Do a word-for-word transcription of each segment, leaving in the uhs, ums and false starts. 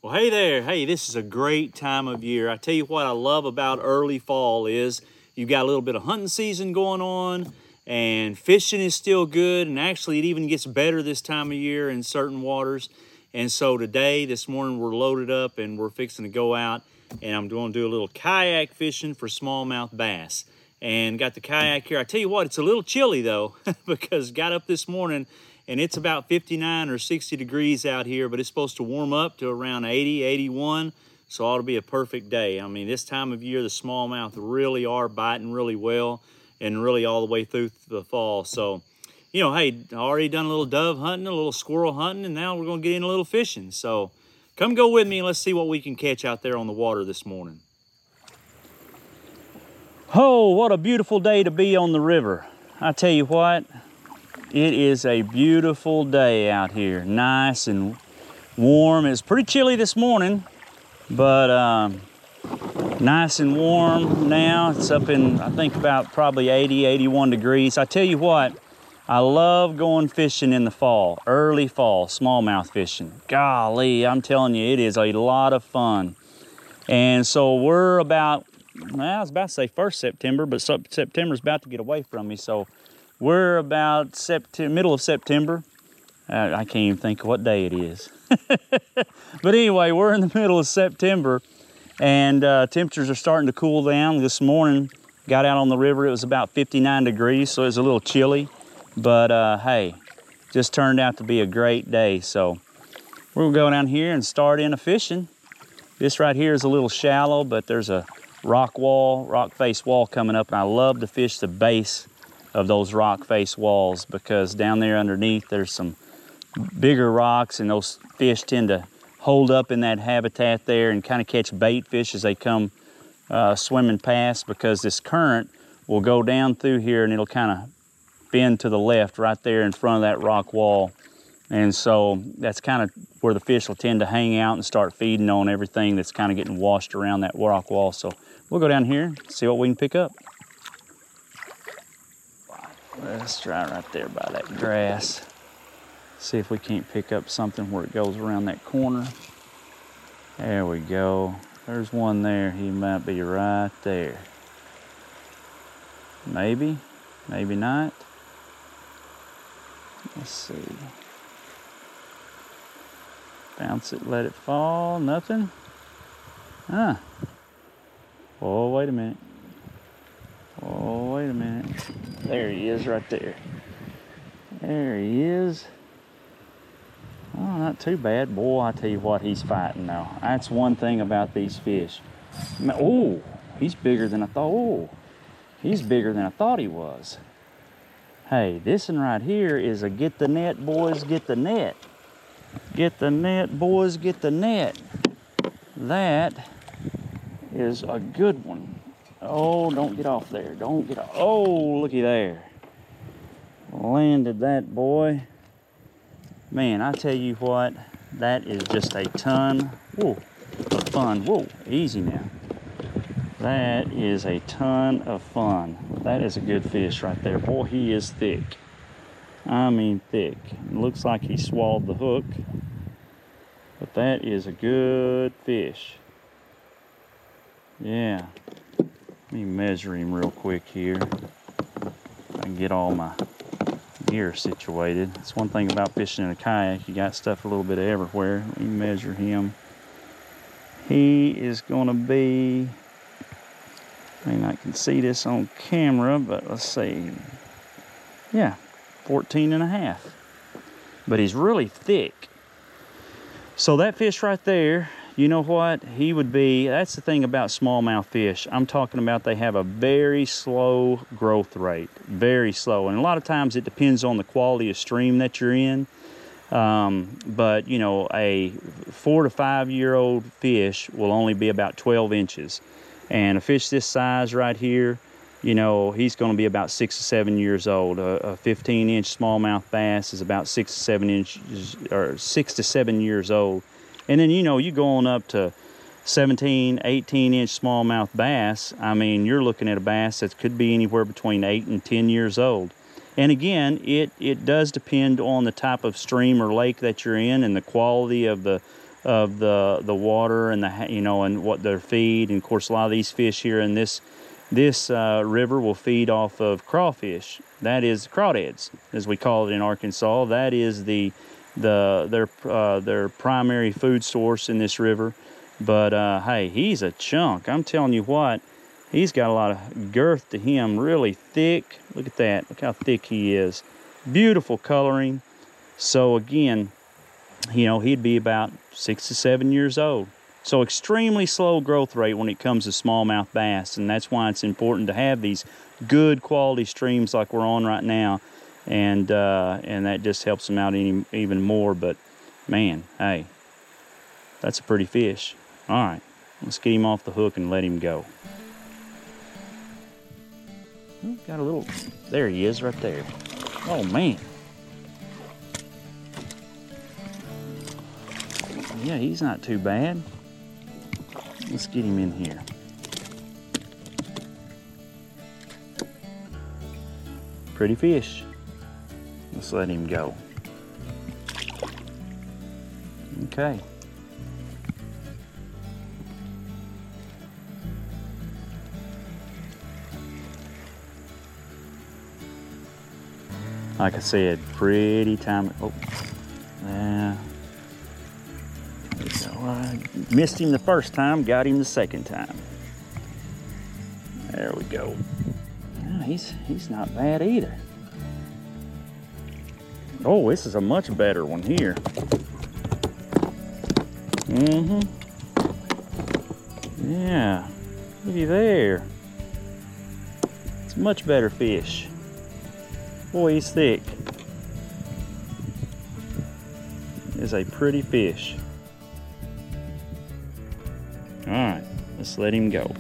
Well, hey there. Hey, this is a great time of year. I tell you what I love about early fall is you've got a little bit of hunting season going on and fishing is still good. And actually it even gets better this time of year in certain waters. And so today, this morning, we're loaded up and we're fixing to go out and I'm going to do a little kayak fishing for smallmouth bass. And got the kayak here. I tell you what, it's a little chilly though, because got up this morning and it's about fifty-nine or sixty degrees out here, but it's supposed to warm up to around eighty, eighty-one. So it ought to be a perfect day. I mean, this time of year, the smallmouth really are biting really well and really all the way through the fall. So, you know, hey, already done a little dove hunting, a little squirrel hunting, and now we're gonna get in a little fishing. So come go with me and let's see what we can catch out there on the water this morning. Oh, what a beautiful day to be on the river. I tell you what, it is a beautiful day out here. Nice and warm. It's pretty chilly this morning, but um, nice and warm now. It's up in, I think, about probably eighty, eighty-one degrees. I tell you what, I love going fishing in the fall, early fall, smallmouth fishing. Golly, I'm telling you, it is a lot of fun. And so we're about, well, I was about to say first September, but September's about to get away from me. So we're about September, middle of September. Uh, I can't even think of what day it is. But anyway, we're in the middle of September and uh, temperatures are starting to cool down. This morning, got out on the river, it was about fifty-nine degrees, so it was a little chilly. But uh, hey, just turned out to be a great day. So we're gonna go down here and start in a fishing. This right here is a little shallow, but there's a rock wall, rock face wall coming up, and I love to fish the base of those rock face walls because down there underneath there's some bigger rocks and those fish tend to hold up in that habitat there and kind of catch bait fish as they come uh, swimming past, because this current will go down through here and it'll kind of bend to the left right there in front of that rock wall. And so that's kind of where the fish will tend to hang out and start feeding on everything that's kind of getting washed around that rock wall. So we'll go down here and see what we can pick up. Let's try right there by that grass. See if we can't pick up something where it goes around that corner. There we go. There's one there. He might be right there. Maybe, maybe not. Let's see. Bounce it, let it fall, nothing. Huh. Oh, wait a minute. Oh, wait a minute. There he is right there. There he is. Oh, not too bad. Boy, I tell you what, he's fighting now. That's one thing about these fish. Oh, he's bigger than I thought. Oh, he's bigger than I thought he was. Hey, this one right here is a get the net, boys, get the net. Get the net, boys, get the net. That is a good one. Oh, don't get off there. Don't get off. Oh, looky there. Landed that boy. Man, I tell you what, that is just a ton whoa, of fun. Whoa, easy now. That is a ton of fun. That is a good fish right there. Boy, he is thick. I mean thick. It looks like he swallowed the hook, but that is a good fish. Yeah. Let me measure him real quick here. I can get all my gear situated. That's one thing about fishing in a kayak. You got stuff a little bit everywhere. Let me measure him. He is going to be, I mean, I can see this on camera, but let's see. Yeah, fourteen and a half. But he's really thick. So that fish right there, you know what? He would be, that's the thing about smallmouth fish. I'm talking about they have a very slow growth rate, very slow. And a lot of times it depends on the quality of stream that you're in. Um, but, you know, a four to five year old fish will only be about twelve inches. And a fish this size right here, you know, he's going to be about six to seven years old. A, a fifteen inch smallmouth bass is about six to seven inches, or six to seven years old. And then, you know, you go on up to seventeen, eighteen inch smallmouth bass. I mean, you're looking at a bass that could be anywhere between eight and ten years old. And again, it, it does depend on the type of stream or lake that you're in and the quality of the of the the water and the you know and what their feed. And of course, a lot of these fish here in this this uh, river will feed off of crawfish. That is crawdads, as we call it in Arkansas. That is the the their uh, their primary food source in this river. But uh, hey, he's a chunk. I'm telling you what, he's got a lot of girth to him. Really thick. Look at that. Look how thick he is. Beautiful coloring. So again, you know, he'd be about six to seven years old. So extremely slow growth rate when it comes to smallmouth bass, and that's why it's important to have these good quality streams like we're on right now, and uh, and that just helps them out any, even more. But man, hey, that's a pretty fish. All right, let's get him off the hook and let him go. Got a little, there he is right there. Oh man. Yeah, he's not too bad. Let's get him in here. Pretty fish. Let's let him go. Okay. Like I said, pretty time. Oh, yeah. I missed him the first time, got him the second time. There we go. Yeah, he's he's not bad either. Oh, this is a much better one here. Mm-hmm. Yeah. Looky there. It's a much better fish. Boy, he's thick. It's a pretty fish. All right, let's let him go.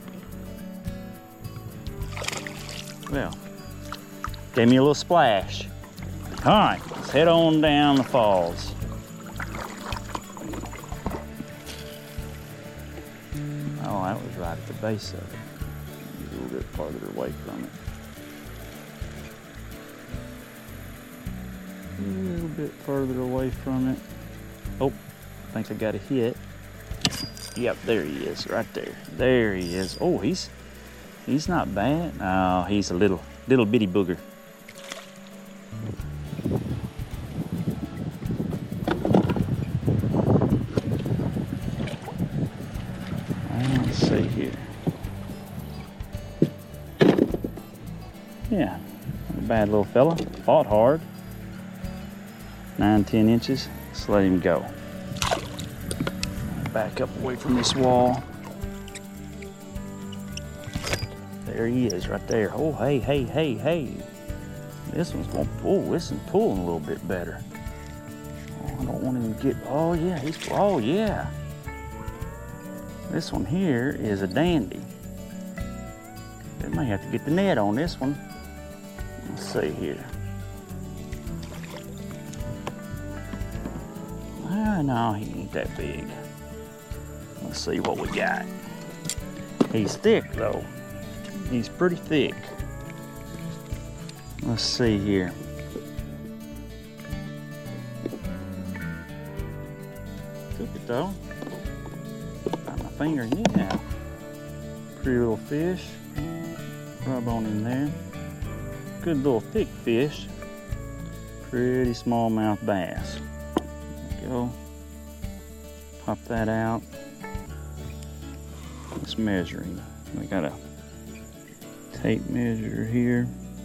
Well, gave me a little splash. All right, let's head on down the falls. Oh, that was right at the base of it. A little bit farther away from it. A little bit further away from it. Oh, I think I got a hit. Yep, there he is, right there. There he is. Oh, he's he's not bad. Oh, he's a little little bitty booger. Let's see here. Yeah, not a bad little fella. Fought hard. Nine, ten inches. Let's let him go. Back up away from this wall. There he is right there. Oh, hey, hey, hey, hey. This one's going to pull. This is pulling a little bit better. Oh, I don't want him to get, oh yeah, he's, oh yeah. This one here is a dandy. They may have to get the net on this one. Let's see here. Ah, no, he ain't that big. Let's see what we got. He's thick though. He's pretty thick. Let's see here. Took it though. Got my finger, yeah. Pretty little fish. Rub on in there. Good little thick fish. Pretty smallmouth bass. There we go. Pop that out. Let's measure him. We got a tape measure here.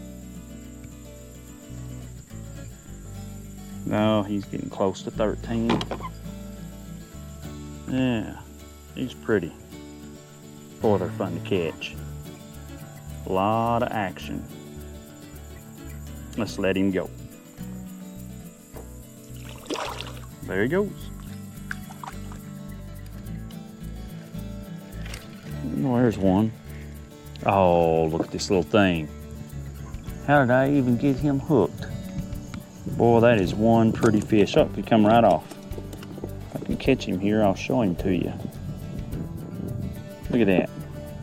No, he's getting close to thirteen. Yeah, he's pretty. Boy, they're fun to catch. A lot of action. Let's let him go. There he goes. Oh, there's one. Oh, look at this little thing. How did I even get him hooked? Boy, that is one pretty fish. Oh, he come right off. If I can catch him here, I'll show him to you. Look at that.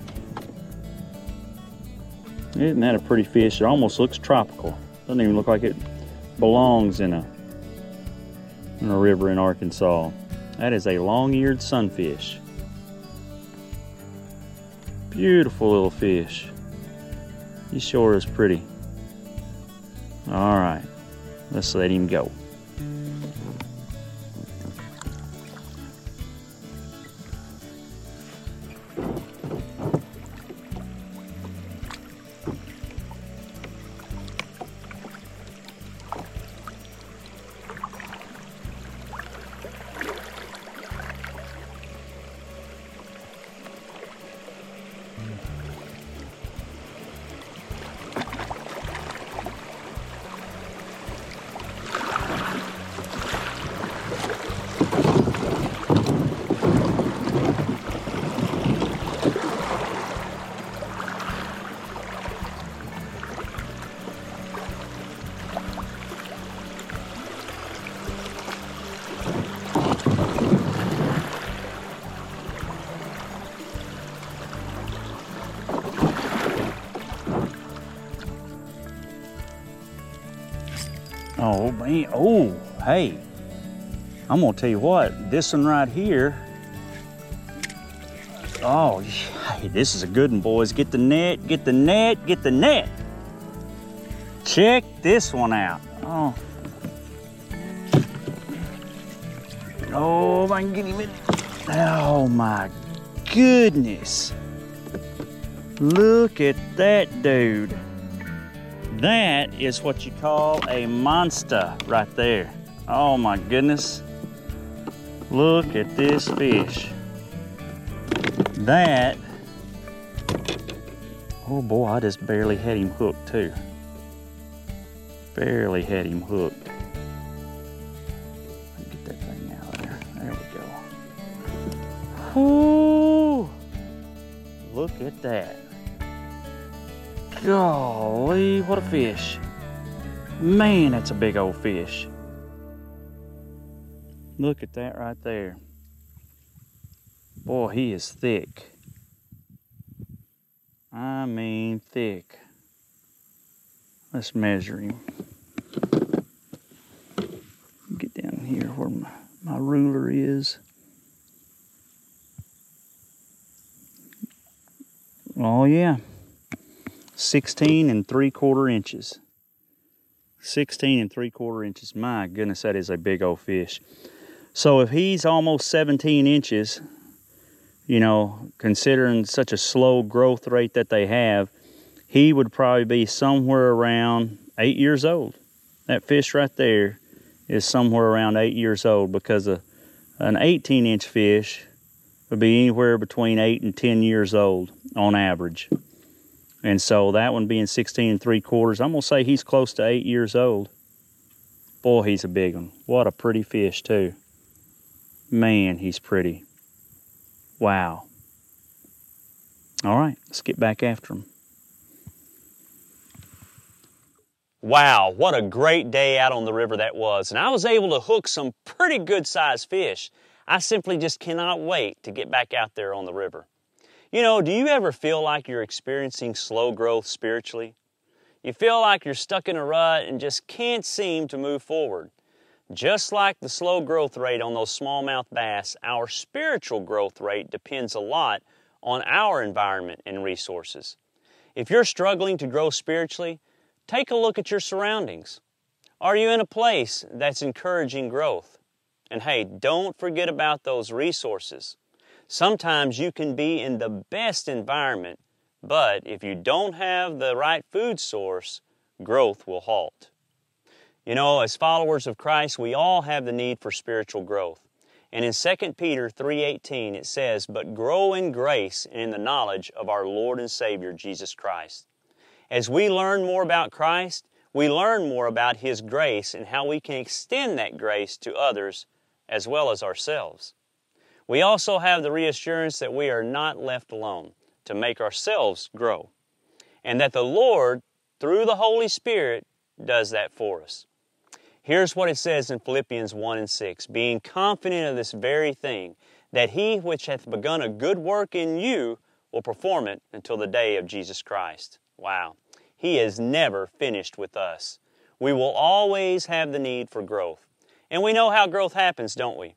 Isn't that a pretty fish? It almost looks tropical. Doesn't even look like it belongs in a in a river in Arkansas. That is a long-eared sunfish. Beautiful little fish. He sure is pretty. All right, let's let him go. Oh man, oh, hey, I'm gonna tell you what, this one right here, oh, hey, this is a good one, boys. Get the net, get the net, get the net. Check this one out. Oh, oh, if I can get him in. Oh my goodness. Look at that dude. That is what you call a monster right there. Oh my goodness. Look at this fish. That, oh boy, I just barely had him hooked too. Barely had him hooked. Get that thing out of there. There we go. Whoo! Look at that. Golly, what a fish. Man, that's a big old fish. Look at that right there. Boy, he is thick. I mean thick. Let's measure him. Get down here where my, my ruler is. Oh yeah. sixteen and three quarter inches. sixteen and three quarter inches. My goodness, that is a big old fish. So if he's almost seventeen inches, you know, considering such a slow growth rate that they have, he would probably be somewhere around eight years old. That fish right there is somewhere around eight years old, because a, an eighteen inch fish would be anywhere between eight and ten years old on average. And so that one being sixteen and three quarters, I'm gonna say he's close to eight years old. Boy, he's a big one. What a pretty fish too. Man, he's pretty. Wow. All right, let's get back after him. Wow, what a great day out on the river that was. And I was able to hook some pretty good sized fish. I simply just cannot wait to get back out there on the river. You know, do you ever feel like you're experiencing slow growth spiritually? You feel like you're stuck in a rut and just can't seem to move forward. Just like the slow growth rate on those smallmouth bass, our spiritual growth rate depends a lot on our environment and resources. If you're struggling to grow spiritually, take a look at your surroundings. Are you in a place that's encouraging growth? And hey, don't forget about those resources. Sometimes you can be in the best environment, but if you don't have the right food source, growth will halt. You know, as followers of Christ, we all have the need for spiritual growth. And in Second Peter three eighteen it says, "But grow in grace and in the knowledge of our Lord and Savior, Jesus Christ." As we learn more about Christ, we learn more about His grace and how we can extend that grace to others as well as ourselves. We also have the reassurance that we are not left alone to make ourselves grow, and that the Lord, through the Holy Spirit, does that for us. Here's what it says in Philippians one and six, "Being confident of this very thing, that He which hath begun a good work in you will perform it until the day of Jesus Christ." Wow. He is never finished with us. We will always have the need for growth. And we know how growth happens, don't we?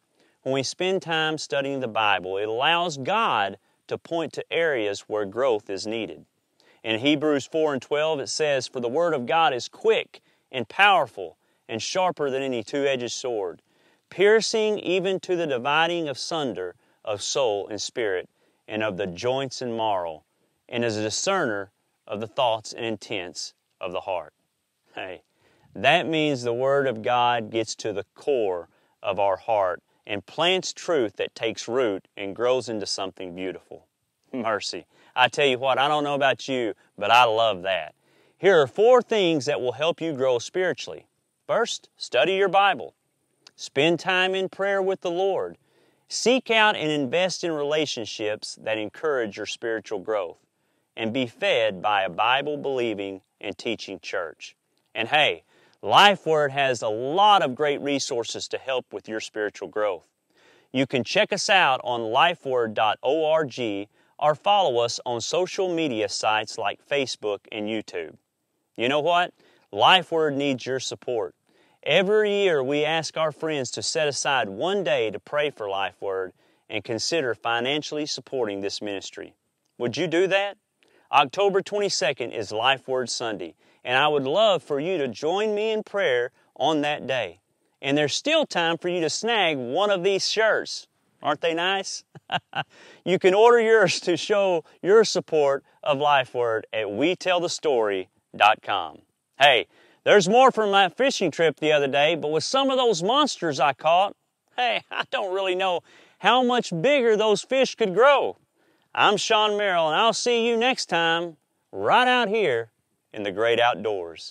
When we spend time studying the Bible, it allows God to point to areas where growth is needed. In Hebrews four and twelve it says, "For the Word of God is quick and powerful and sharper than any two-edged sword, piercing even to the dividing of sunder of soul and spirit, and of the joints and marrow, and is a discerner of the thoughts and intents of the heart." Hey, that means the Word of God gets to the core of our heart and plants truth that takes root and grows into something beautiful. Mercy. I tell you what, I don't know about you, but I love that. Here are four things that will help you grow spiritually. First, study your Bible. Spend time in prayer with the Lord. Seek out and invest in relationships that encourage your spiritual growth. And be fed by a Bible-believing and teaching church. And hey, LifeWord has a lot of great resources to help with your spiritual growth. You can check us out on lifeword dot org or follow us on social media sites like Facebook and YouTube. You know what? LifeWord needs your support. Every year we ask our friends to set aside one day to pray for LifeWord and consider financially supporting this ministry. Would you do that? October twenty-second is LifeWord Sunday, and I would love for you to join me in prayer on that day. And there's still time for you to snag one of these shirts. Aren't they nice? You can order yours to show your support of LifeWord at we tell the story dot com. Hey, there's more from my fishing trip the other day, but with some of those monsters I caught, hey, I don't really know how much bigger those fish could grow. I'm Sean Merrill, and I'll see you next time right out here in the great outdoors.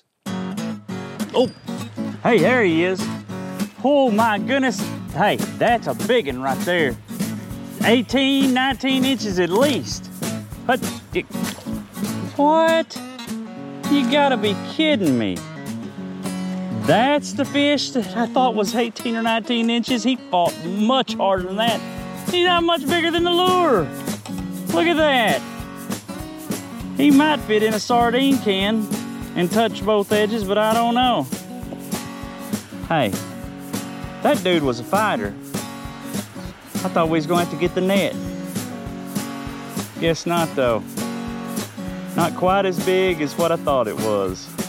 Oh, hey, there he is. Oh my goodness. Hey, that's a big one right there. eighteen, nineteen inches at least. What? What? You gotta be kidding me. That's the fish that I thought was eighteen or nineteen inches. He fought much harder than that. He's not much bigger than the lure. Look at that. He might fit in a sardine can and touch both edges, but I don't know. Hey, that dude was a fighter. I thought we was going to have to get the net. Guess not though. Not quite as big as what I thought it was.